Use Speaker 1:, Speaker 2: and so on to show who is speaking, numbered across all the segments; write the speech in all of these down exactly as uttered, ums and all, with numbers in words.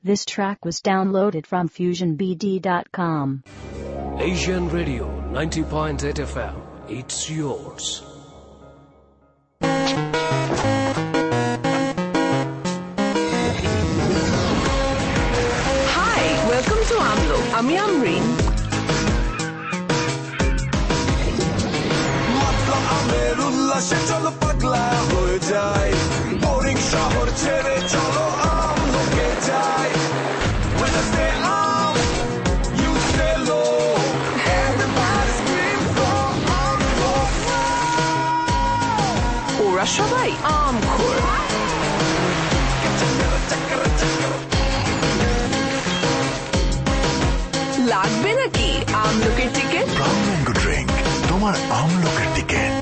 Speaker 1: This track was downloaded from fusion b d dot com.
Speaker 2: Asian Radio ninety point eight F M. It's yours.
Speaker 3: Hi, welcome to Amlo. Ami Amreen.
Speaker 4: আমের উল্লাসে চলো পাগলা হয়ে যাই boring শহর ছেড়ে চলো আমলোকে যাই When I say am, you say low. Everybody scream for Amlo.
Speaker 3: ওরা সবাই আমখোর। লাগবে নাকি আমলোকের টিকিট?
Speaker 4: আমলো ড্রিঙ্ক তোমার আমলোকের টিকিট।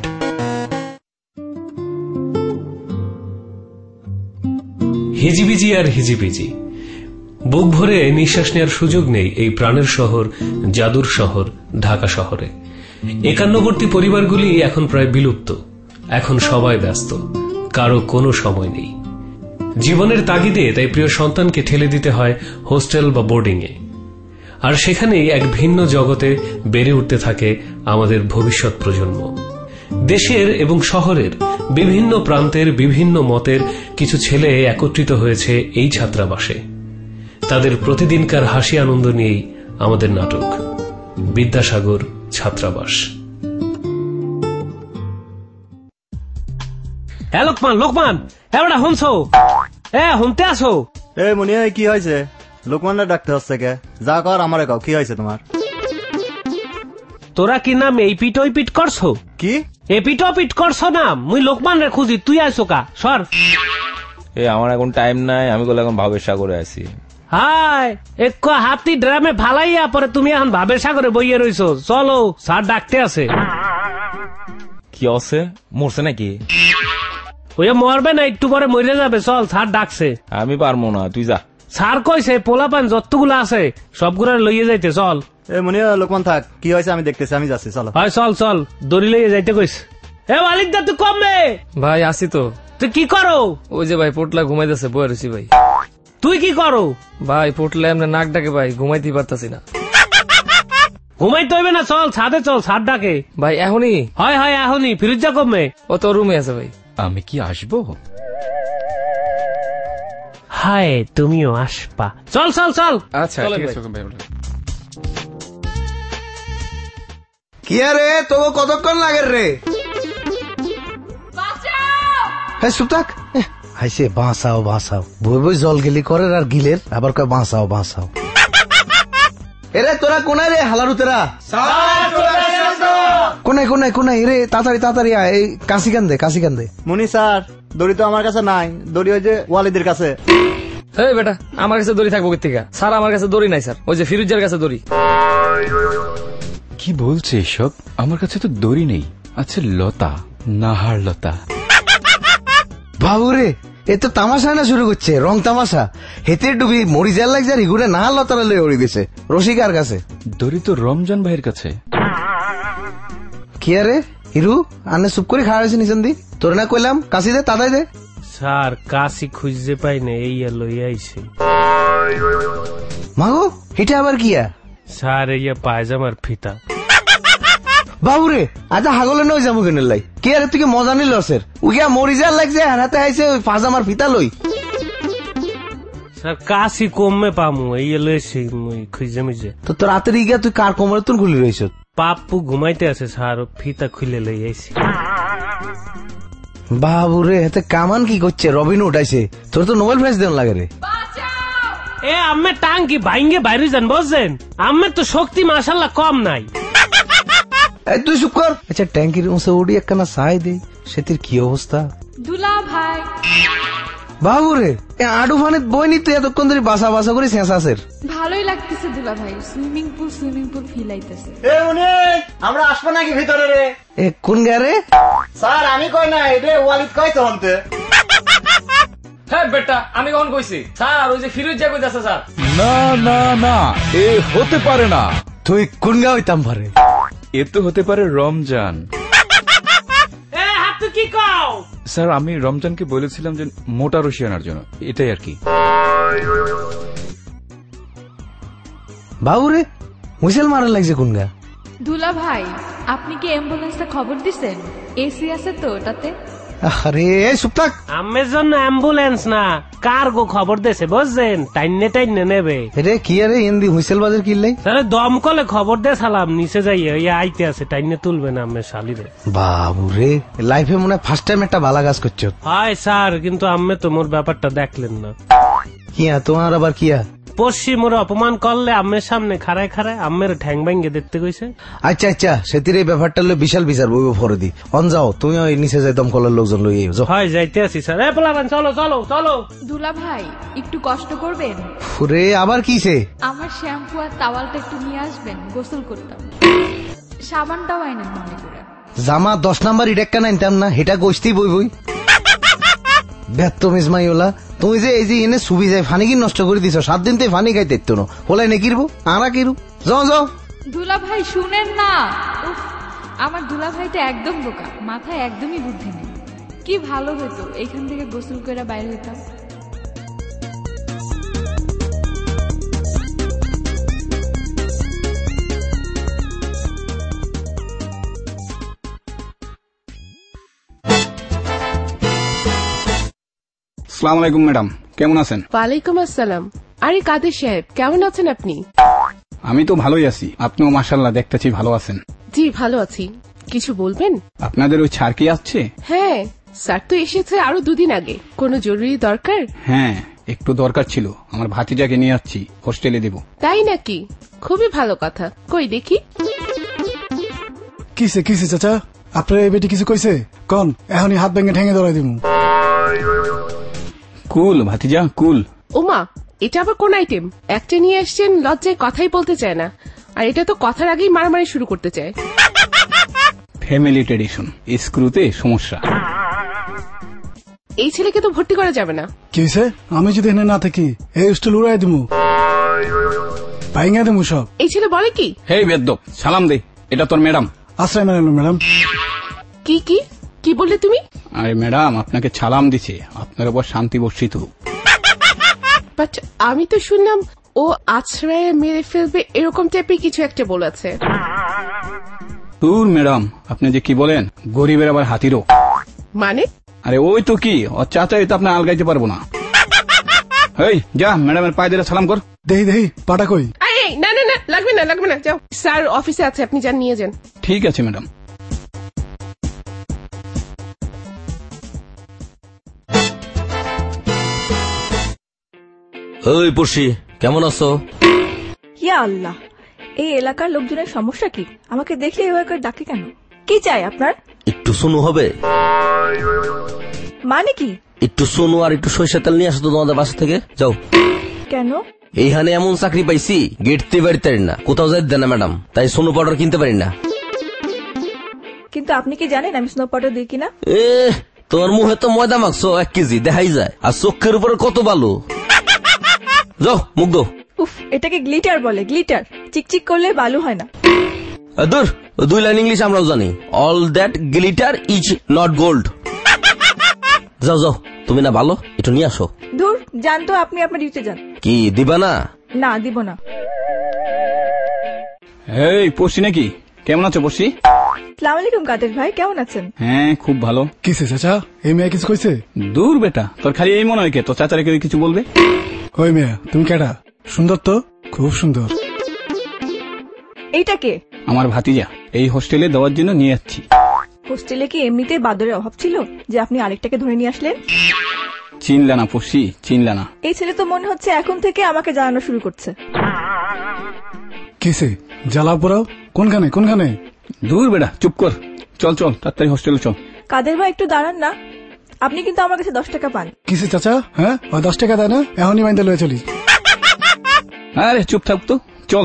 Speaker 2: হিজিবিজি আর হিজিবিজি, বুক ভরে নিঃশ্বাস নেওয়ার সুযোগ নেই এই প্রাণের শহর, জাদুর শহর ঢাকা শহরে। একান্নবর্তী পরিবারগুলি এখন প্রায় বিলুপ্ত। এখন সবাই ব্যস্ত, কারো কোনো সময় নেই। জীবনের তাগিদে তাই প্রিয় সন্তানকে ঠেলে দিতে হয় হোস্টেল বা বোর্ডিং এ, আর সেখানেই এক ভিন্ন জগতে বেড়ে উঠতে থাকে আমাদের ভবিষ্যৎ প্রজন্ম। দেশের এবং শহরের বিভিন্ন প্রান্তের বিভিন্ন মতের কিছু ছেলে একত্রিত হয়েছে এই ছাত্রাবাসে। তাদের প্রতিদিনকার হাসি আনন্দ নিয়েই আমাদের নাটক বিদ্যাসাগর ছাত্রাবাস।
Speaker 5: হ্যাঁ লোকমান, লোকমান এবারে শুনছো? হ্যাঁ শুনতে আসো।
Speaker 6: এ মুনিয়া কি হয়েছে? লোকমানরা ডাকতে হচ্ছে কে? যা কর আমারে কও, কি হয়েছে তোমার?
Speaker 5: তোরা কি নাম এই পিট ওই পিট করছো?
Speaker 6: কি
Speaker 5: এ পিট ও পিট করছো না? মুই লোকমান রে খুঁজি, তুই আইসো কা? সর।
Speaker 7: এ আমার এখন টাইম নাই, আমি বলে এখন ভাবের সাগরে আছি।
Speaker 5: হাই এক হাতি ড্রামে ফালাইয়া পরে তুমি এখন ভাবের সাগরে বইয়ে রইছো। চলো, স্যার ডাকতে আছে।
Speaker 7: কি আছে? মরছে নাকি?
Speaker 5: ওই মরবে না, একটু পরে মরে যাবে। চল, স্যার ডাকছে।
Speaker 7: আমি পারবো না, তুই যা।
Speaker 5: স্যার কইছে পোলাপান যতগুলো আছে সবগুলো লইয়ে যাইতে। চল।
Speaker 6: এ মুনিয়া লোকমান থাক, কি হয়েছে আমি দেখতেছি, আমি যাচ্ছি। চলো।
Speaker 5: হয় চল চল, দড়ি লইয়ে যাইতে কইছে। এ মালিকদা তুই কমবে?
Speaker 8: ভাই আসি তো।
Speaker 5: তুই কি করো?
Speaker 8: ওই যে ভাই পোটলা ঘুমাইতেছে, বয়ে রয়েছি ভাই।
Speaker 5: তুই কি করো?
Speaker 8: ভাই পোটলা এমনি নাক ডাকে ভাই, ঘুমাইতে পারতাছি না।
Speaker 5: ঘুমাইতে হইবে না, চল ছাদে চল, ছাদ ডাকে।
Speaker 8: ভাই এখনই?
Speaker 5: হয় হয় এখনই। ফিরুজা কমবে?
Speaker 8: ও তো রুমে আছে ভাই।
Speaker 7: আমি কি আসবো?
Speaker 5: হায় তুমিও আসবা। চল চল চল।
Speaker 8: আচ্ছা ঠিক আছে ভাই।
Speaker 9: কি রে তো কতক্ষণ লাগে রে? হ্যাঁ সুতাক হাইছে বাঁচাও বাঁচাও, বই বই জল গেলি করে আর গিলের আবার কয় বাঁচাও বাঁচাও। এরে তোরা কোনায় রে হালারুতেরা? কোনায় কোনায় কোনায় রে, তাড়াতাড়ি তাড়াতাড়ি আয়। এই কাশি কান্দে কাশি কান্দে।
Speaker 6: মুনি স্যার, দড়ি তো আমার কাছে নাই, দড়ি ওই যে ওয়ালিদের কাছে।
Speaker 8: এই বেটা, আমার কাছে দড়ি থাকবো কোথেকে? স্যার আমার কাছে দড়ি নাই স্যার, ওই যে ফিরুজের কাছে দড়ি।
Speaker 7: কি বলছে এসব? আমার কাছে তো দড়ি নেই, আছে লতা, নাহার লতা।
Speaker 9: বাবুরে এ তো তামাশা না শুরু করছে, রং তামাশা। হেতে ডুবি মরি যার লাগছে আর ইগুড়ে নাহার লতারা লয়ে উড়ে গেছে। রসিকার কাছে
Speaker 7: দড়ি তো রমজান ভাইয়ের কাছে।
Speaker 9: কি আরে হিরু আনে চুপ করে খাওয়া হয়েছে নিচন দি? তোর না কইলাম কাশি দে, তাদাই দে।
Speaker 5: স্যার কাশি খুঁজতে পাই না, এই লই আইছে।
Speaker 9: মাগো এটা আবার কিয়া?
Speaker 5: স্যার ইয়া পায়জামার ফিতা।
Speaker 9: বাবুরে আজ হাগলে নই যাবো কেন লাই? কে আরে তুই মজা নিল লসের? উইয়া মরি যার লাগছে হাতে আইছে ওই পাজামার ফিতা লই।
Speaker 5: স্যার কাশি কমে পামু, এই লইছি মুই খুঁজে মুজে।
Speaker 9: তো তোর রাতের ইগা তুই কার কোমরে তুন খুলি রইছ?
Speaker 5: পাপ্পু ঘুমাইতে আছে স্যার, ফিতা খুলে লই আইছি।
Speaker 9: বাবুরে হাতে কামান কি করছে? রবিন উঠাইছে। তোর তো নোবেল প্রাইজ দেন লাগে রে।
Speaker 5: এ আম্মে টাঙ্কি ভাঙ্গে বাইরে যান, বুঝছেন? আম্মের তো শক্তি মাশাআল্লাহ কম নাই।
Speaker 9: এই তুই চুপ কর। আচ্ছা ট্যাঙ্কির উঁচে উড়ি একখানা সাই দে, সেটির কি অবস্থা?
Speaker 10: দুলা ভাই
Speaker 9: বাবুরে এ আডু ফানে বই নি তুই এতক্ষণ ধরে বাসা বাসা করে শেষাসের।
Speaker 10: ভালোই লাগতেছে দুলা ভাই, swimming pool swimming pool feel আইতেছে।
Speaker 6: এ মুনি আমরা আসবো নাকি ভিতরে রে?
Speaker 9: এ কোন গারে?
Speaker 6: স্যার আমি কই না, এটা ওয়ালিদ কই তো হন্তে।
Speaker 8: হ্যাঁ বেটা আমি কখন কইছি? স্যার ওই যে ফিরুজা কইতাছে স্যার।
Speaker 7: না না না, এ হতে পারে না।
Speaker 9: তুই কোন গা হইতাম পারে?
Speaker 7: এ তো হতে পারে রমজান।
Speaker 5: এ হাত কি কও?
Speaker 7: স্যার আমি রমজানকে বলেছিলাম যে মোটা রশি আনার জন্য, এটাই আর কি।
Speaker 9: বাবুরে হুইসেল মারার লাগছে কোন গা?
Speaker 10: দুলা ভাই আপনি কি অ্যাম্বুলেন্সে খবর দিছেন? এসি আছে তো ওটাতে?
Speaker 9: আরে চুপ থাক।
Speaker 5: আমের জন্য অ্যাম্বুলেন্স না কার্গো খবর দেছে বুঝছেন, টাইনে টাইনে নেবে।
Speaker 9: রে কি আরে হিন্দি হুইসেল বাজার কিনলাই?
Speaker 5: তাহলে দমকলে খবর দে সালাম নিচে যাইয়ে ইয়া আইতে আছে, টাইনে তুলবে না আমের শালিরে।
Speaker 9: বাবুরে লাইফে মনে হয় ফার্স্ট টাইম একটা ভালো কাজ করছো।
Speaker 5: হাই স্যার, কিন্তু আম্মে তো মোর ব্যাপারটা দেখলেন না।
Speaker 9: কিয়া তোমার আবার কিয়া?
Speaker 5: পশ্চিম ওর অপমান করলে আম্মের সামনে খাড়ায় খাড়ায় আম্মের ঠ্যাং ভাঙ্গে দেখতে কইছে।
Speaker 9: আচ্ছা আচ্ছা সেতির এই ব্যাপারটা হলো বিশাল বিচার বইব ফরদি। অন যাও তুমি ওই নিচে যাই দমকলের লোকজন লই যাও।
Speaker 5: হয় যাইতে আছি স্যার। এ পোলাপান চলো চলো চলো।
Speaker 10: দুলা ভাই একটু কষ্ট করবেন।
Speaker 9: রে আবার কিছে?
Speaker 10: আমার শ্যাম্পু আর তাওয়ালটা একটু নিয়ে আসবেন, গোসল করতাম। সাবানটাও আইনেন মনে করে।
Speaker 9: জামা দশ নাম্বার ইডেক্কা নাইনতাম না, হেটা গোষ্ঠী বই বই ব্যর্থমিস মাইওলা। তুমি যে এই যে এনে সুবি যায় ফানি কি নষ্ট করে দিছ, সাত দিন তো ফানি খাইতে তো না হলাই নে কিরবো আরা কিরু যাও যাও।
Speaker 10: দুলা ভাই শুনেন না, আমার দুলা ভাইটা একদম বোকা, মাথায় একদমই বুদ্ধি নেই। কি ভালো হতো এইখান থেকে গোসল করে বাইরে হইতাম।
Speaker 11: আসসালামু আলাইকুম ম্যাডাম, কেমন আছেন?
Speaker 12: ওয়ালাইকুম আসসালাম। আরে কাদের সাহেব কেমন আছেন আপনি?
Speaker 11: আমি তো ভালোই আছি, আপনিও মাশাআল্লাহ দেখতেছি ভালো আছেন।
Speaker 12: জি ভালো আছি। কিছু বলবেন?
Speaker 11: আপনাদের ওই ছাড় কি আসছে?
Speaker 12: হ্যাঁ স্যার তো এসেছে আরো দুদিন আগে। কোনো জরুরি দরকার?
Speaker 11: হ্যাঁ একটু দরকার ছিল, আমার ভাতিজাকে নিয়ে যাচ্ছি, হোস্টেলে দেব।
Speaker 12: তাই নাকি? খুবই ভালো কথা, কই দেখি।
Speaker 13: কিসে কিসে চাচা আপনার এই বেটি কিছু কইছে? কোন এখনই হাত ভেঙে ঠেঙে ধরাই দিমু।
Speaker 11: কুল ভাতিজা কুল।
Speaker 12: ওমা এটা আবার কোন আইটেম? একটা নিয়ে আসছেন লজ্জায় কথাই বলতে চায় না, আর এটা তো কথার আগেই মারামারি শুরু করতে চায়।
Speaker 11: ফ্যামিলি ট্রেডিশন, স্ক্রুতে সমস্যা।
Speaker 12: এই ছেলেকে তো ভর্তি করা যাবে না।
Speaker 13: কি হইছে? আমি যদি এনে না থাকি এই হোস্টেল উড়াই দিমু, ভাঙা দিমু সব।
Speaker 12: এই ছেলে বলে কি?
Speaker 11: হে বেদ্য সালাম দে, এটা তোর ম্যাডাম।
Speaker 13: আশ্রয় মেলাম ম্যাডাম।
Speaker 12: কি কি কি বললে তুমি?
Speaker 11: আরে ম্যাডাম আপনাকে সালাম দিছে, আপনার উপর শান্তি বর্ষিত হোক।
Speaker 12: বাট আমি তো শুনলাম ও আছড়ায় মেরে ফেলবে এরকম টাইপের কিছু একটা বলেছে।
Speaker 11: দূর ম্যাডাম আপনি যে কি বলেন, গরিবের আবার হাতিরও
Speaker 12: মানে?
Speaker 11: আরে ওই তো কি ও চাচাই তো আপনার আলগাইতে পারবো না। এই যা ম্যাডামের পায়ে ধরে সালাম কর।
Speaker 13: দেহি দেহি পাটা কই?
Speaker 12: না না না লাগবে না লাগবে না, যাও স্যার অফিসে আছে, আপনি যান নিয়ে যান।
Speaker 11: ঠিক আছে ম্যাডাম।
Speaker 14: ওই পড়শি কেমন আছো?
Speaker 15: ইয়া আল্লাহ, এই এলাকার লোকজনের সমস্যা কি? আমাকে দেখলে এভাবে করে ডাকে কেন? কি চাই আপনার?
Speaker 14: একটু সোনু হবে?
Speaker 15: মানে কি?
Speaker 14: একটু সোনু আর একটু সরিষা তেল নিয়ে আসো তো তোমাদের বাসা থেকে, যাও।
Speaker 15: কেন?
Speaker 14: এইখানে এমন চাকরি পাইছি গেটতে বাড়িতে পারি না, কোথাও যাই দেয় না ম্যাডাম, তাই সোনু পাউডার কিনতে পারি না।
Speaker 15: কিন্তু আপনি কি জানেন আমি স্নো পাউডার দিই কিনা?
Speaker 14: এ তোমার মুখে তো ময়দা মাখছো এক কেজি দেখাই যায়, আর চোখের উপরে কত বালু। যাও মুখ দো।
Speaker 15: উফ, এটাকে গ্লিটার বলে, গ্লিটার। চিকচিক করলে বালু হয় না।
Speaker 14: দূর, দুই লাইন ইংলিশ আমরাও জানি। All that glitter is not gold. যাও যাও, তুমি না ভালো, একটু নিয়ে আসো।
Speaker 15: দূর, যান তো, আপনি আপনার ডিউটি যান।
Speaker 14: কি দিবা না?
Speaker 15: না দিব না।
Speaker 11: এই পড়ছি নাকি? কেমন আছো পড়ছি?
Speaker 15: আসসালামু আলাইকুম কাদের ভাই, কেমন আছেন?
Speaker 11: হ্যাঁ খুব ভালো।
Speaker 13: কিসে চাচা এই মেয়ে কিছু কইছে?
Speaker 11: দূর বেটা, তোর খালি এই মনে হয় কে তোর চাচারে কেউ কিছু বলবে?
Speaker 13: ওই মেয়ে তুমি কেডা? সুন্দর তো, খুব সুন্দর।
Speaker 15: এইটা কে?
Speaker 11: আমার ভাতিজা, এই হোস্টেলে দেওয়ার জন্য নিয়ে যাচ্ছি।
Speaker 15: হোস্টেলে কি এমনিতে বাদরের অভাব ছিল যে আপনি আরেকটাকে ধরে নিয়ে আসলেন?
Speaker 11: চিনলা না পড়ছি, চিনলা না?
Speaker 15: এই ছেলে তো মনে হচ্ছে এখন থেকে আমাকে জানানো শুরু করছে।
Speaker 13: কিসে জ্বালাও পোড়াও? কোনখানে কোনখানে?
Speaker 11: দূর বেটা, চুপ কর, চল চল তাড়াতাড়ি হোস্টেলে চল।
Speaker 15: কাদের ভাই একটু দাঁড়ান না, আপনি কিন্তু আমার কাছে দশ টাকা পান।
Speaker 13: কিসে চাচা? হ্যাঁ ওই দশ টাকা দেয় না, এখনই মাইন্দা লয়ে চলি।
Speaker 11: আরে চুপ থাক তো, চল।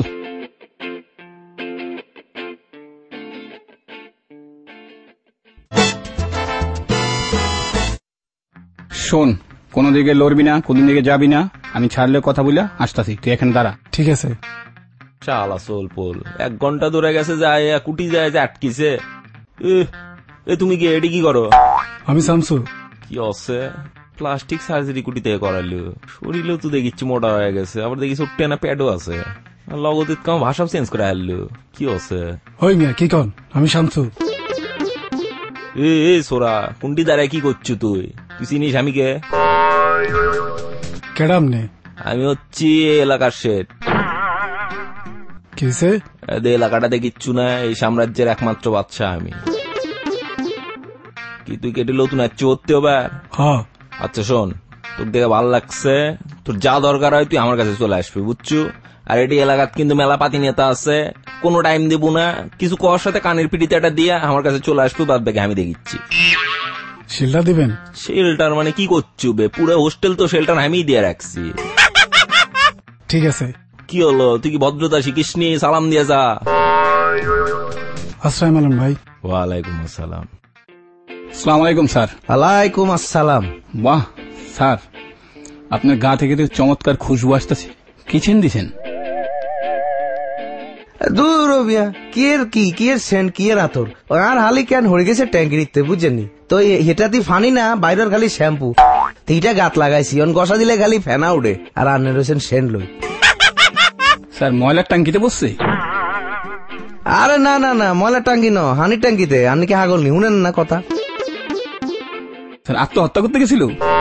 Speaker 11: শোন, কোন দিকে লড়বি না, কোন দিকে যাবি না, আমি ছাড়লে কথা বলে আসতাছি, তুই এখানে দাঁড়া।
Speaker 13: ঠিক আছে।
Speaker 14: চালা সোল পোল এক ঘন্টা ধরে গেছে, যায় কুটি যায় যে আটকিছে। এ তুমি কি এটি কি করো?
Speaker 13: আমি শামসু।
Speaker 14: কি আছে প্লাস্টিক সার্জারি কুটি থেকে করাইলো, শরীরেও তো দেখিচ্ছি মোটা হয়ে গেছে, আবার দেখি ছোট্ট না প্যাডও আছে।
Speaker 16: লগতিত কাম ভাষা চেঞ্জ করে আনলো কি হচ্ছে?
Speaker 13: ওই মিয়া কি কন? আমি শামসু।
Speaker 16: এ এ সোরা কোনটি দাঁড়ায় কি করছো তুই? তুই চিনিস আমি কে?
Speaker 13: কেডাম নে?
Speaker 16: আমি হচ্ছি এলাকার শেঠ।
Speaker 13: কিসে?
Speaker 16: এলাকাটাতে কিচ্ছু না, এই সাম্রাজ্যের একমাত্র বাদশা আমি। কি তুই কেটে নতুন আসছি করতে হবে? আচ্ছা শোন, তোর দেখে ভালো লাগছে, তোর যা দরকার হয় তুই আমার কাছে চলে আসবি, বুঝছো? আর এটি এলাকাত কিন্তু মেলা পাতি নেতা আছে, কোনো টাইম দেব না, কিছু করার সাথে কানের পিটিতে একটা দিয়ে আমার কাছে চলে আসবো, বাদ বাকি আমি দেখিচ্ছি।
Speaker 13: শেল্টার দিবেন?
Speaker 16: শেল্টার মানে কি করছো বে? পুরো হোস্টেল তো শেল্টার আমি দিয়ে রাখছি।
Speaker 13: ঠিক আছে।
Speaker 16: কি হলো, তুই কি ভদ্রতা শিখিস নি? সালাম দিয়ে যা।
Speaker 13: আসসালামু আলাইকুম ভাই।
Speaker 16: ওয়ালাইকুম আসসালাম।
Speaker 11: আসসালামু আলাইকুম স্যার।
Speaker 9: ওয়ালাইকুম আসসালাম।
Speaker 11: বাহ স্যার, আপনার গা থেকে তো চমৎকার খুশবু আসতেছে, কিচেন দিছেন?
Speaker 9: দূর বিয়া কিয়ের কি কিয়ের সেন্ট কিয়ের আতর আর হালি কেন হয়ে গেছে ট্যাঙ্কিতে, বুঝছেননি তো? এটা তুই ফানি না, বাইরের খালি শ্যাম্পু তিনটা গাত লাগাইছি, অন গসা দিলে খালি ফেনা উঠে, আর আনে রয়েছেন সেন্ট লই।
Speaker 11: স্যার ময়লার ট্যাঙ্কিতে বসছে?
Speaker 9: আরে না না না, ময়লার ট্যাঙ্কি ন, হানি ট্যাঙ্কিতে। আপনি কি হাগল নি? শুনেন না কথা?
Speaker 11: স্যার আত্মহত্যা করতে গেছিল?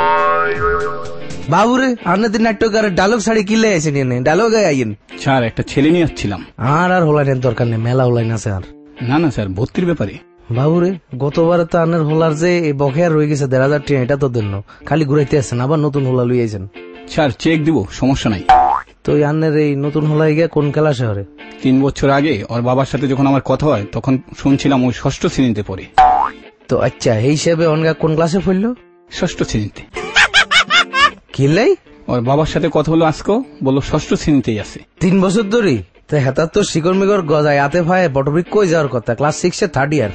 Speaker 9: বাবুরে আপনি তো নাট্যকারের ডায়লগ শাড়ি কিলে আছেন, এনে ডায়লগ আইন।
Speaker 11: স্যার একটা ছেলে নিয়ে আসছিলাম।
Speaker 9: আর আর হোলাইনের দরকার নেই, মেলা হোলাইন আছে। আর
Speaker 11: না না স্যার, ভর্তির ব্যাপারে।
Speaker 9: বাবুরে গতবারে তো আনের হোলার যে বকেয়া রয়ে গেছে দেড় হাজার টাকা, এটা তো দেন খালি ঘুরাইতে আসছেন, আবার নতুন হোলা লইয়েছেন।
Speaker 11: স্যার চেক দিব, সমস্যা নাই।
Speaker 9: তো আনের এই নতুন হোলাই গিয়ে কোন ক্লাস শহরে?
Speaker 11: তিন বছর আগে ওর বাবার সাথে যখন আমার কথা হয় তখন শুনছিলাম ওই ষষ্ঠ শ্রেণীতে পড়ে।
Speaker 9: তো আচ্ছা, এই হিসেবে অনগা কোন ক্লাসে পড়লো?
Speaker 11: ষষ্ঠ শ্রেণীতে।
Speaker 9: কিলাই
Speaker 11: ওর বাবার সাথে কথা হলো আজকে, বললো ষষ্ঠ শ্রেণীতেই আছে।
Speaker 9: তিন বছর ধরে? তো হেতার তো শিকড় মিকর গজায় আতে ভাই বটবৃক্ষ কই যাওয়ার কথা, ক্লাস সিক্সে থার্ড ইয়ার।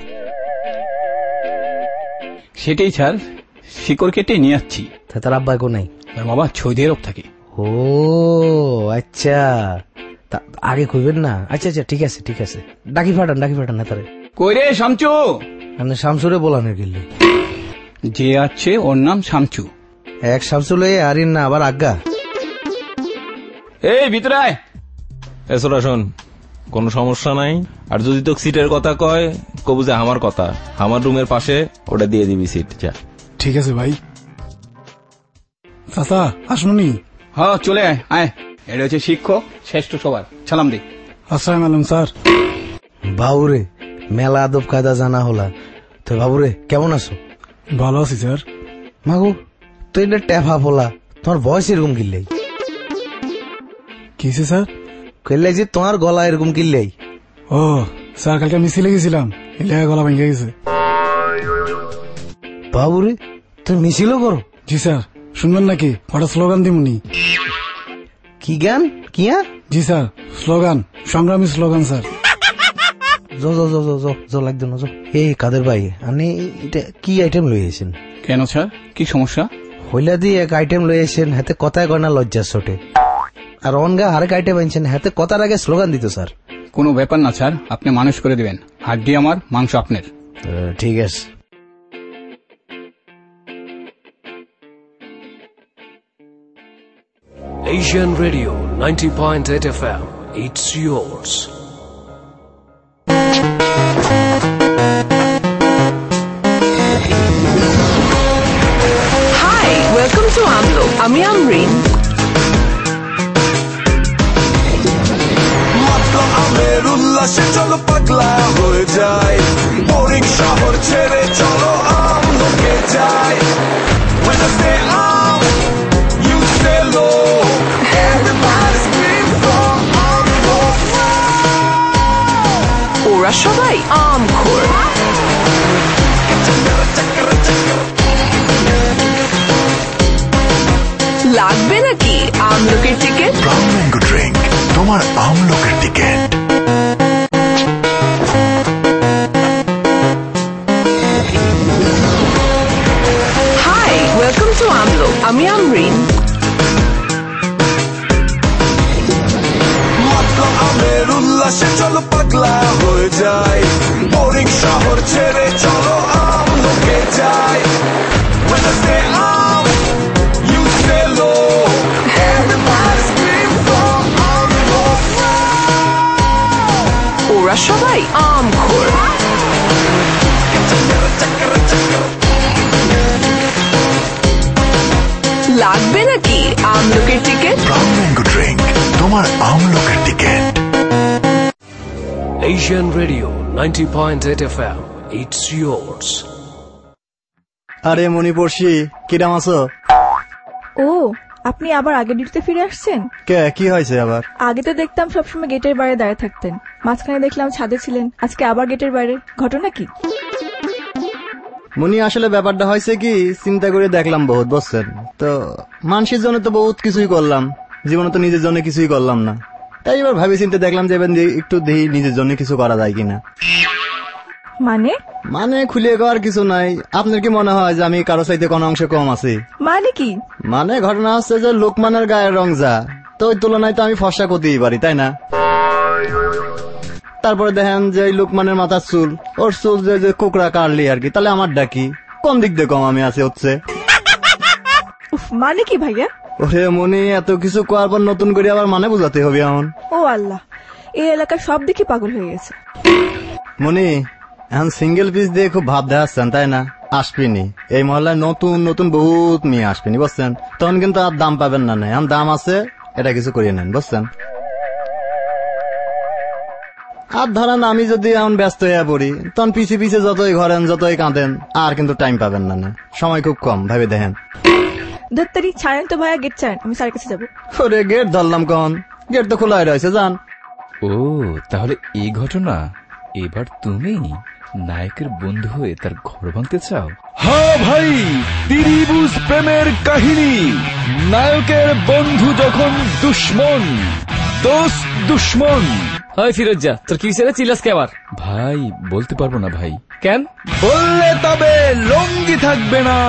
Speaker 11: সেটাই স্যার, শিকড় কেটে নিয়ে যাচ্ছি।
Speaker 9: তার আব্বা কো নাই?
Speaker 11: ওর বাবা সৌদি আরব থাকে।
Speaker 9: ও আচ্ছা, আগে কইবেন না? আচ্ছা আচ্ছা ঠিক আছে ঠিক আছে, ডাকি ফাটান ডাকি ফাটান না তারে।
Speaker 11: কই রে শামচু?
Speaker 9: মানে শামসুরে বলানোর গেলে
Speaker 11: যে আছে ওর নাম শামচু।
Speaker 9: এক শামসু লয়ে আরিন না আবার আজ্ঞা।
Speaker 16: এই ভিতরে আয়। এসরা শোন, কোন সমস্যা নাই, আর যদি তো সিটের কথা কয় কবু যে আমার কথা, আমার রুমের পাশে ওটা দিয়ে দিবি সিট। যা।
Speaker 13: ঠিক আছে ভাই। চাচা আসমনি?
Speaker 11: হ্যাঁ চলে আয় আয়, এটা হচ্ছে শিক্ষক শ্রেষ্ঠ সবার, সালাম দি।
Speaker 13: আসসালামু আলাইকুম স্যার।
Speaker 9: বাবুরে মেলা আদব কায়দা জানা হলা তো। বাবুরে কেমন আছো?
Speaker 13: ভালো আছি স্যার।
Speaker 9: মাগু তো এটা ট্যাফা বলা, তোমার ভয়েস এরকম কিনলেই?
Speaker 13: কিসে স্যার?
Speaker 9: কিনলে যে তোমার গলা এরকম কিনলেই?
Speaker 13: ও স্যার, কালকে মিছিলে গেছিলাম, এলাকা গলা ভেঙে গেছে।
Speaker 9: বাবুরে তুমি মিছিলও করো?
Speaker 13: জি স্যার। শুনবেন নাকি একটা স্লোগান দিমুনি?
Speaker 9: কি গান? কিয়া?
Speaker 13: জি স্যার, স্লোগান, সংগ্রামী স্লোগান স্যার।
Speaker 9: লাগতো না। এই কাদের ভাই, আপনি এটা কি আইটেম লইয়েছেন?
Speaker 11: কেন স্যার, কি সমস্যা?
Speaker 9: হইলা দিয়ে এক আইটেম লইয়েছেন, হাতে কথায় কয় না লজ্জার ছোটে, আর অনগা আরেক আইটেম আনছেন, হাতে কথার আগে স্লোগান দিত স্যার।
Speaker 11: কোনো ব্যাপার না স্যার, আপনি মানুষ করে দিবেন, হাড্ডি আমার, মাংস আপনার।
Speaker 9: ঠিক আছে।
Speaker 2: Asian Radio ninety point eight F M. It's yours.
Speaker 3: Hi, welcome to AMLO. আমি আমরিন।
Speaker 4: মাত্র আমের উল্লাসে চলো পাগলা হয়ে যায়, বোরিং শহর ছেড়ে চলো আমলোকে যাই। When I say am, you say low. Everybody scream for AMLO.
Speaker 3: ওরা সবাই আমখোর। লাগবে নাকি আমলোকের টিকিট?
Speaker 4: ম্যাঙ্গো ড্রিঙ্ক, তোমার আমলোকের ticket.
Speaker 3: Hi, welcome to Amlo. আমি আমরিন।
Speaker 4: মাত্র আমের উল্লাসে চলো পাগলা হয়ে যায়, বোরিং শহর ছেড়ে চলো আমলোকে যাই। When I say am, you say low. Everybody scream for AMLO.
Speaker 3: ওরা সবাই আমখোর। লাগবে নাকি আমলকের টিকিট?
Speaker 17: ব্রাউন ম্যাঙ্গো ড্রিঙ্ক, তোমার আমলকের ticket.
Speaker 2: Asian Radio ninety point eight F M. It's yours.
Speaker 6: আরে মণিপর্ষি, কিরাম আছো?
Speaker 15: ও, আপনি আবার আগের ডিউটিতে ফিরে আসছেন?
Speaker 6: কে, কি হয়েছে আবার?
Speaker 15: আগে তো দেখতাম সবসময় গেটের বাইরে দাঁড়িয়ে থাকতেন, মাঝখানে দেখলাম ছাদে ছিলেন, আজকে আবার গেটের বাইরে, ঘটনা কি?
Speaker 6: মনি, আসলে ব্যাপারটা হয়েছে কি, চিন্তা করে দেখলাম বহুত, বুঝছেন তো, মানুষের জন্য তো বহুত কিছুই করলাম, জীবনে তো নিজের জন্য কিছুই করলাম না, তাই এবার ভাবি চিন্তা দেখলাম যে এবার একটু দেখি নিজের জন্য কিছু করা যায় কিনা।
Speaker 15: মানে
Speaker 6: মানে খুলে করার কিছু নাই। আপনার কি মনে হয় যে আমি কারো চাইতে কোনো অংশে কম আছি?
Speaker 15: মানে কি?
Speaker 6: মানে ঘটনা হচ্ছে যে লোকমানের গায়ের রং যা, তো ওই তুলনায় তো আমি ফর্সা করতেই পারি, তাই না? তারপরে দেখেন যে লোকমানের মাথার চুল, ওর চুল যে কুকড়া কাটলি আর কি, তাহলে আমার ডাকি কোন দিক দিয়ে কম আমি আছি হচ্ছে?
Speaker 15: মানে কি ভাইয়া?
Speaker 6: ওরে মনি, এত কিছু করার পর নতুন করে আবার মানে বুঝাতে হবে এখন?
Speaker 15: ও আল্লাহ, এই এলাকার সব দিকে পাগল হয়ে গেছে।
Speaker 6: মনি, এখন সিঙ্গেল পিস দিয়ে খুব ভাব দেখাচ্ছেন, তাই না? আসবিনি এই মহল্লায় নতুন নতুন বহুত মেয়ে আসবিনি, বুঝছেন? তখন কিন্তু আর দাম পাবেন না, এখন দাম আছে, এটা কিছু করিয়ে নেন, বুঝছেন? আর ধরেন আমি যদি এখন ব্যস্ত হয়ে পড়ি, তখন পিছে পিছে যতই ঘরেন যতই কাঁদেন, আর কিন্তু টাইম পাবেন না, সময় খুব কম, ভাবে দেখেন।
Speaker 15: ধত্তারি ছাড়েন তো ভাইয়া, গেট ছাড়েন, আমি স্যারের কাছে যাবো।
Speaker 6: ওরে গেট ধরলাম কখন? গেট তো খোলাই রয়েছে, যান।
Speaker 7: ও, তাহলে এই ঘটনা। এবার তুমি নায়কের বন্ধু হয়ে তার ঘর ভাঙতে চাও?
Speaker 18: হ্যাঁ ভাই, ত্রিভুজ প্রেমের কাহিনী। নায়কের বন্ধু যখন দুশ্মন, দোস্ত দুশ্মন।
Speaker 8: হয় ফিরোজা, তোর কি ছেলে চিলাস কে আবার?
Speaker 7: ভাই বলতে পারবো না ভাই।
Speaker 8: কেন?
Speaker 18: বললে তবে লঙ্গি থাকবে না।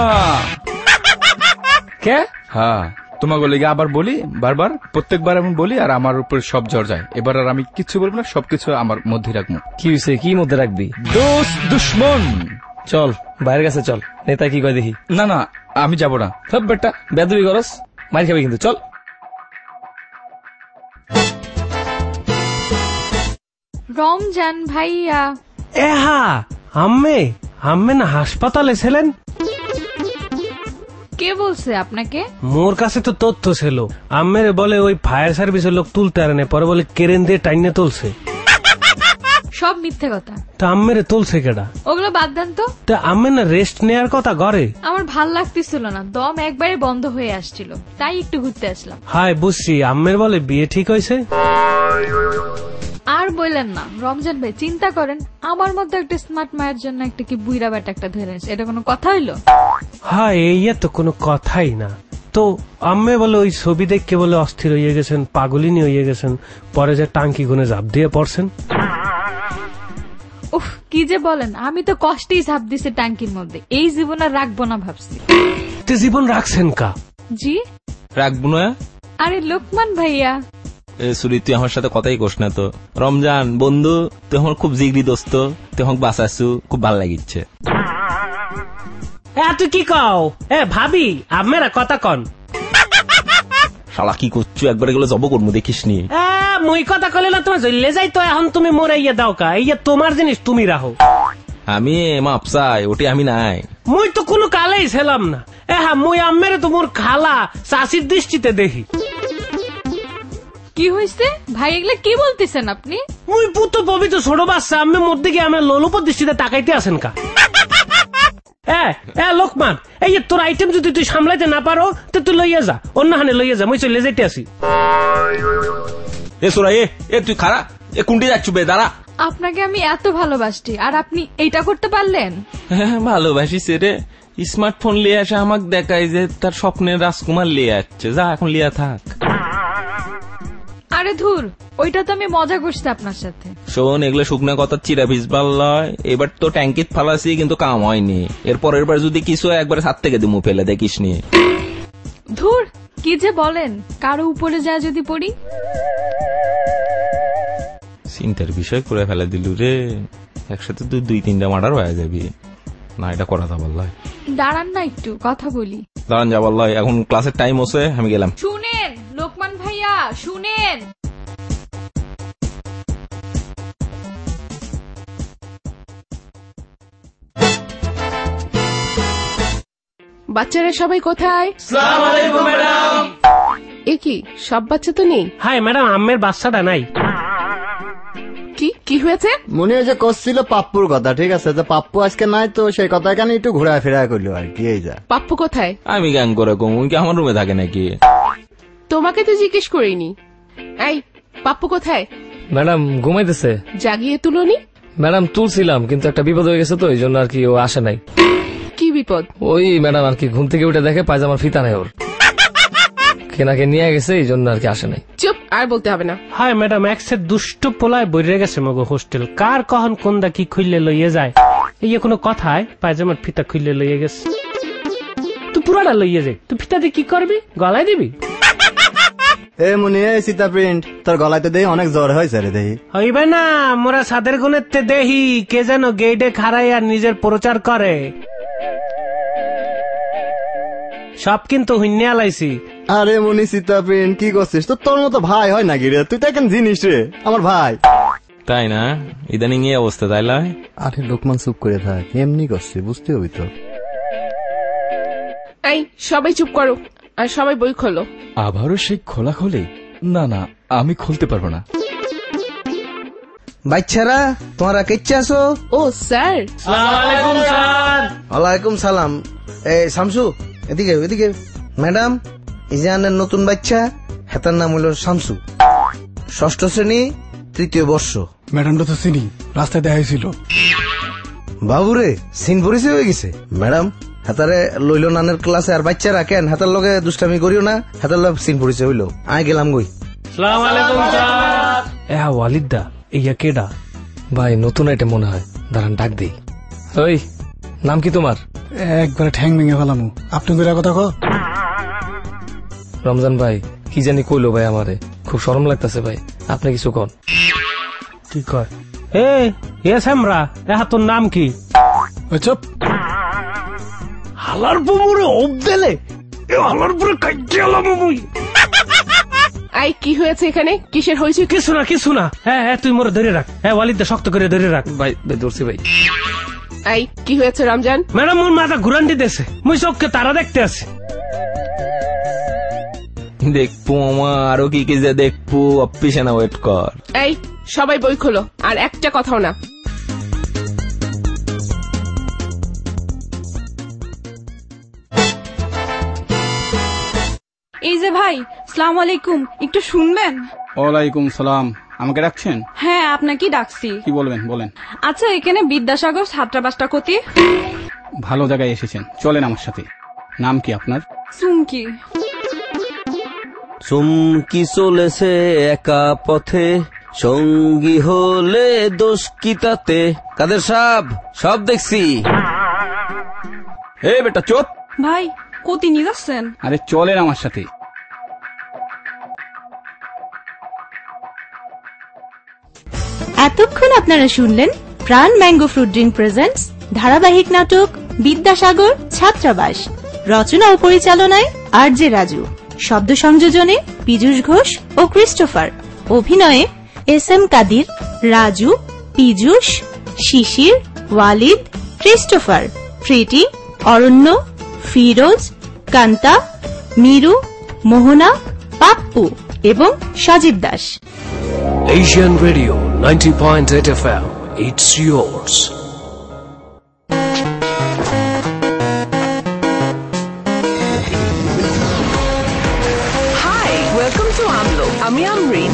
Speaker 8: কে?
Speaker 7: হ্যাঁ, তোমাকে লেগে আবার বলি বারবার, প্রত্যেকবার এমন বলি আর আমার উপরে সব জ্বর যায়। এবার আর আমি কিচ্ছু বলবো না, সবকিছু আমার মধ্যে রাখবো।
Speaker 8: কি হয়েছে? কি মধ্যে রাখবি?
Speaker 7: দোস্ত দুশ্মন।
Speaker 8: চল বাইরের কাছে চল, নেতা কি কয় দেখি।
Speaker 7: না না, আমি যাব না।
Speaker 8: সব বেটা বেদবি করস, মার খাবি কিন্তু। চল।
Speaker 10: রমজান ভাইয়া।
Speaker 5: এহা আম্মে, আম্মে না হাসপাতালে ছিলেন?
Speaker 10: কে বলছে আপনাকে?
Speaker 5: মোর কাছে তো তথ্য ছিল, আম্মের বলে ওই ফায়ার সার্ভিসের লোক তুলতে আর নেই, পরে বলে কেরেন দিয়ে টাইনে তুলছে।
Speaker 10: সব মিথ্যে কথা।
Speaker 5: তা আম্মেরে তুলছে কেডা?
Speaker 10: ওগুলো বাদ দেন তো।
Speaker 5: তা আম্মে না রেস্ট নেয়ার কথা ঘরে?
Speaker 10: আমার ভাল লাগতেছিল না, দম একবারে বন্ধ হয়ে আসছিল, তাই একটু ঘুরতে আসলাম।
Speaker 5: হাই বুঝছি, আম্মের বলে বিয়ে ঠিক হয়েছে।
Speaker 10: আর বললেন না রমজান ভাই, চিন্তা করেন আমার মধ্যে একটা স্মার্ট মায়ের জন্য একটা কি বুইরা বেটা একটা ধরে নিয়েছে, এটা কোনো কথা হইলো?
Speaker 5: হ্যাঁ, এই তো কোনো কথাই না। তো আম্মে বলে ওই ছবি দেখে বলে অস্থির হয়ে গেছেন, পাগলিনী হয়ে গেছেন, পরে যে টাঙ্কি গুনে ঝাঁপ দিয়ে পড়ছেন।
Speaker 10: উফ, কি যে বলেন, আমি তো কষ্টেই ঝাঁপ দিছি টাঙ্কির মধ্যে, এই জীবন আর রাখবো না ভাবছি।
Speaker 5: তো জীবন রাখছেন কা?
Speaker 10: জি
Speaker 16: রাখবো না।
Speaker 10: আরে লোকমান ভাইয়া।
Speaker 16: সুরি, তুই আমার সাথে কথাই কোস না তো। রমজান বন্ধু, তুই আমার খুব জিগরি দোস্ত, তুই আমাকে বাঁচাছু, খুব ভাল লাগিচ্ছে।
Speaker 5: তুই কি কও? এ ভাবি, আম্মেরা কথা কন।
Speaker 16: শালা কি করছো, একবারে গেলে জব করবো দেখিস নি।
Speaker 5: মুই কথা কলে না তোমার জল্লে যাই, তো এখন তুমি মোরে ইয়ে দাও কা? ইয়ে তোমার জিনিস, তুমি রাখো।
Speaker 16: আমি মাপসাই, ওটি আমি নাই।
Speaker 5: মুই তো কোনো কালেই ছিলাম না। এ হ্যাঁ, মুই আম্মেরে তো মোর খালা চাষির দৃষ্টিতে দেখি।
Speaker 10: কি হয়েছে ভাই, এগুলো কি বলতেছেন আপনি?
Speaker 5: মুই পুত্র পবিত্র ছোট বাচ্চা, আম্মে মোর দিকে আমার লোলুপ দৃষ্টিতে তাকাইতে আসেন কা? এ লোকমান, এই তোর আইটেম যদি তুই সামলাইতে না পারো, তো তুই লইয়া যা, অন্য হানে লইয়া যা, মুই চলে যাইতে আসি।
Speaker 16: এ সোরা, এ এ তুই খারা, এ কুন্ডি যাচ্ছু বে, দাঁড়া।
Speaker 10: আপনাকে আমি এত ভালোবাসি আর আপনি এইটা করতে পারলেন?
Speaker 16: হ্যাঁ ভালোবাসিস রে, স্মার্টফোন লিয়ে আসে আমাকে দেখায় যে তার স্বপ্নের রাজকুমার লিয়ে আসছে, যা এখন লিয়া থাক।
Speaker 10: আরে ধুর, ওইটা তো আমি মজা করছি আপনার সাথে।
Speaker 16: শোন, এগুলো শুকনো কথা চিরা ভিজবার লয়, এবার তো ট্যাঙ্কিত ফালাসি কিন্তু কাম হয়নি, এর পরের বার যদি কিছু একবার হাত থেকে দিমু ফেলে দেখিস নি।
Speaker 10: ধুর, কি যে বলেন, কারো উপরে যায় যদি পড়ি।
Speaker 16: চিন্তার বিষয় করে ফেলে দিলু রে, একসাথে তুই দুই তিনটা মার্ডার হয়ে যাবি না, এটা করা যাবার লয়।
Speaker 10: দাঁড়ান না একটু কথা বলি।
Speaker 16: দাঁড়ান যাবার লয়, এখন ক্লাসের টাইম হচ্ছে, আমি গেলাম।
Speaker 10: শুনেন লোকমান ভাইয়া, শুনেন।
Speaker 12: বাচ্চারা সবাই কোথায়?
Speaker 5: আসসালামু আলাইকুম ম্যাডাম।
Speaker 12: এ কি সব বাচ্চা তো নেই?
Speaker 5: হাই ম্যাডাম, আম্মের বাচ্চাটা নাই।
Speaker 12: কি কি হয়েছে?
Speaker 6: মনে হয় যে করছিল পাপ্পুর কথা, ঠিক আছে, যে পাপ্পু আজকে নাই তো সেই কথা এখানে একটু ঘোরা ফেরা করলো আর কি। এই যা
Speaker 12: পাপ্পু কোথায়?
Speaker 16: আমি গ্যাং করে কম কি আমার রুমে থাকে নাকি?
Speaker 12: তোমাকে তো জিজ্ঞেস করিনি। এই পাপ্পু কোথায়?
Speaker 8: ম্যাডাম ঘুমাইতেছে।
Speaker 12: জাগিয়ে তুলোনি?
Speaker 8: ম্যাডাম তুলছিলাম, কিন্তু একটা বিপদ হয়ে গেছে তো এই জন্য আর কি ও আসে নাই।
Speaker 12: কি বিপদ?
Speaker 8: ওই ম্যাডাম আর কি ঘুম থেকে উঠে দেখে পায়জামার ফিতা নেই ওর, কেনাকে নিয়ে গেছে এই জন্য আর কি আসে নাই।
Speaker 12: চুপ, আর বলতে হবে না।
Speaker 5: হাই ম্যাডাম, একসের দুষ্ট পোলায় বইরে গেছে মগো হোস্টেল। কার কখন কোনটা কি খুললে লইয়ে যায়, এই কোনো কথায় পায়জামার ফিতা খুললে লইয়ে গেছে। তুই পুরাটা লইয়ে যাই, তুই ফিতা দিয়ে কি করবি? গলায় দিবি?
Speaker 6: এ মুনি, এই সীতা প্রিন্ট, তোর গলায় তো দেহি অনেক জ্বর হয়েছে রে। দেহি
Speaker 5: হইবে না, মোরা সাদের গুণের তে দেহি কে যেন গেইডে খাড়াই আর নিজের প্রচার করে। সব কিন্তু হুইন্যে আলাইছি।
Speaker 6: আরে মুনি সীতা প্রিন্ট কি করছিস? তো তোর মতো ভাই হয় নাকি রে? তুই তো এখন জিনিস রে, আমার ভাই।
Speaker 16: তাই না? ইদানিং এই অবস্থা, তাই না?
Speaker 6: আরে লোকমান চুপ করে থাক, এমনি করছি, বুঝতে হবি তো।
Speaker 12: এই সবাই চুপ করো আর সবাই বই খোলো।
Speaker 18: আবারও সেই খোলা খোলে? না না, আমি খুলতে পারবো না।
Speaker 9: বাচ্চারা তোমরা কেচ্ছে আসো?
Speaker 12: ও স্যার।
Speaker 9: ওয়ালাইকুম সালাম। এ শামসু এদিকে এদিকে। ম্যাডাম ইজানের নতুন বাচ্চা, হেতার নাম হলো শামসু, ষষ্ঠ শ্রেণী, তৃতীয় বর্ষ।
Speaker 13: ম্যাডামটা তো চিনি, রাস্তায় দেখাইছিল।
Speaker 9: বাবুরে সিন পরিচয় হয়ে গেছে। ম্যাডাম হেতারে লইল নানের ক্লাসে, আর বাচ্চারা কেন হেতার লগে দুষ্টামি করিও না, হেতার লগে সিন পরিচয় হইল। আয় গেলাম গই।
Speaker 5: আসসালামু আলাইকুম স্যার। এ ওয়ালিদা, ইয়া কেডা?
Speaker 8: ভাই নতুন আইটেম মনে হয়, দাঁড়ান ডাক দেই। ওই নাম কি তোমার?
Speaker 13: একবারে ঠ্যাং ভেঙে ফেলামু। আপনি দুইটা কথা কো।
Speaker 8: রমজান ভাই কি জানি কইলো ভাই, আমারে খুব শরম লাগতেছে ভাই, আপনি কিছু কন।
Speaker 5: কি কয়? এ ইয়েস আমরা, এ তোর নাম কি?
Speaker 13: চুপ।
Speaker 5: হালার বুমুরে ওপ দেলে, এ হালার পুরো কাইয়ালাম মুই।
Speaker 12: আই কি হয়েছে এখানে? কিসের হয়েছে?
Speaker 5: কিছু না কিছু না। হ্যাঁ হ্যাঁ তুই মোরে ধরে রাখ। হ্যাঁ ওয়ালিদা শক্ত করে ধরে রাখ।
Speaker 8: ভাই ভাই ধরছি ভাই।
Speaker 12: আই কি হয়েছে রমজান?
Speaker 5: ম্যাডাম মোর মাথা ঘুরান দিতেছে, মুই চোখকে তারা দেখতে আছি।
Speaker 16: দেখবো আমার আরো কি কি যে দেখবো, অফিসে না ওয়েট কর।
Speaker 12: এই সবাই বই খোলো আর একটা কথাও না।
Speaker 15: এই যে ভাই, সালাম আলাইকুম, একটু শুনবেন?
Speaker 11: ওয়ালাইকুম সালাম। আমাকে ডাকছেন?
Speaker 15: হ্যাঁ আপনাকে ডাকছি।
Speaker 11: কি বলবেন বলেন।
Speaker 15: আচ্ছা এখানে বিদ্যাসাগর ছাত্রাবাসটা কোথি?
Speaker 11: ভালো জায়গায় এসেছেন, চলেন আমার সাথে। নাম কি আপনার?
Speaker 15: চুমকি।
Speaker 14: চুমকি চলেছে একা পথে, সঙ্গী হলে দোষ কি তাতে? কাদের সাহেব সব দেখছি।
Speaker 11: এই বেটা চুপ।
Speaker 15: ভাই কোথি নিয়ে যাচ্ছেন?
Speaker 11: আরে চলেন আমার সাথে।
Speaker 1: এতক্ষণ আপনারা শুনলেন প্রাণ ম্যাঙ্গো ফ্রুট ড্রিঙ্ক প্রেজেন্টস ধারাবাহিক নাটক বিদ্যাসাগর ছাত্রাবাস। রচনা ও পরিচালনায় আর জে রাজু, শব্দ সংযোজনে পীযূষ ঘোষ ও ক্রিস্টোফার, অভিনয়ে এস এম কাদির, রাজু, পীযূষ, শিশির, ওয়ালিদ, ক্রিস্টোফার, প্রীতি, অরণ্য, ফিরোজ, কান্তা, মিরু, মোহনা, পাপ্পু এবং Sajib Das.
Speaker 2: Asian Radio ninety point eight F M. It's yours.
Speaker 3: Hi, welcome to AMLO. আমি আমরিন।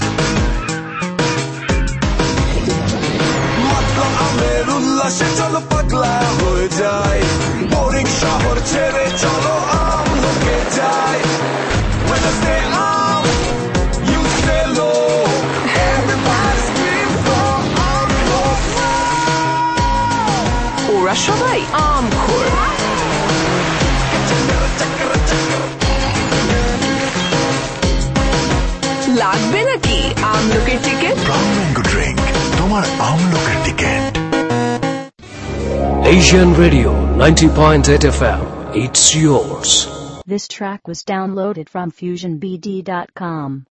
Speaker 4: মাতলো আমের উল্লাসে চলো পাগলা হয়ে যায়, বোরিং শহর ছেড়ে চলো আমলোকে যাই। When I say am, you say low. Everybody scream for AMLO.
Speaker 3: ওরা সবাই আমখোর। লাগবে নাকি আমলোকের টিকিট?
Speaker 17: ম্যাঙ্গো ড্রিঙ্ক, তোমার আমলোকের ticket.
Speaker 2: Asian Radio ninety point eight F M. It's yours.
Speaker 1: This track was downloaded from fusion b d dot com.